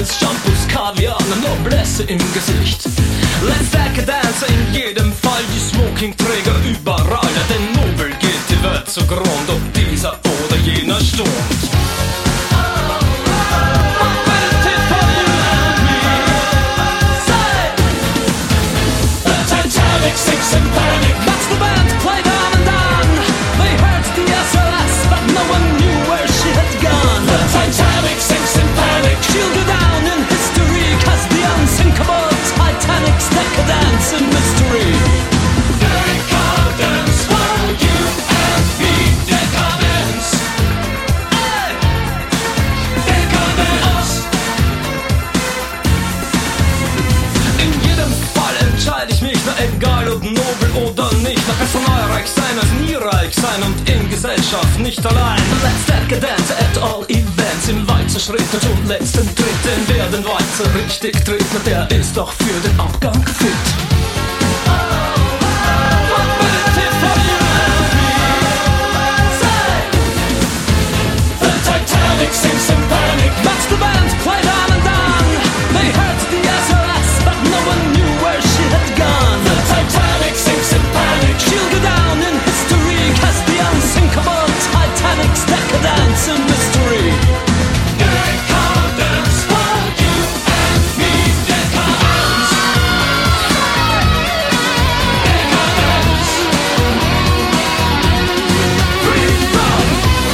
Tennis, Shampoos, Kaviar, eine Noblesse im Gesicht. Let's Decadence, in jedem Fall die Smokingträger überall. Denn nobel geht die Welt zugrund, ob dieser oder jener stund. Sinks in panic. That's the band, played on and on. They heard the SOS, but no one knew where she had gone. The Titanic sinks in panic. She'll go down in history, cause the unsinkable Titanic's decadence and mystery. Decadence for you and me. Decadence. Hey! Decadence. In jedem Fall entscheide ich mich, na egal ob nobel oder nicht. Na personalreich sein als nie reich sein und in Gesellschaft nicht allein. Let's Decadence at all events. Im Walzerschritt und zum letzten Tritt. Denn wer den Walzer richtig tritt, na der ist doch für den Abgang fit. The Titanic sinks in panic. That's the band, played on and on. They heard the SOS, but no one knew where she had gone. The Titanic sinks in panic. She'll go down in history, cause the unsinkable Titanic's decadence and mystery. Decadence for you and me. Decadence. Decadence. Free from.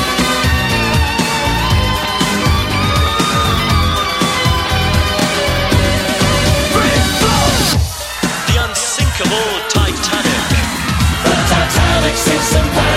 Free from. The unsinkable Titanic. The Titanic sinks in panic.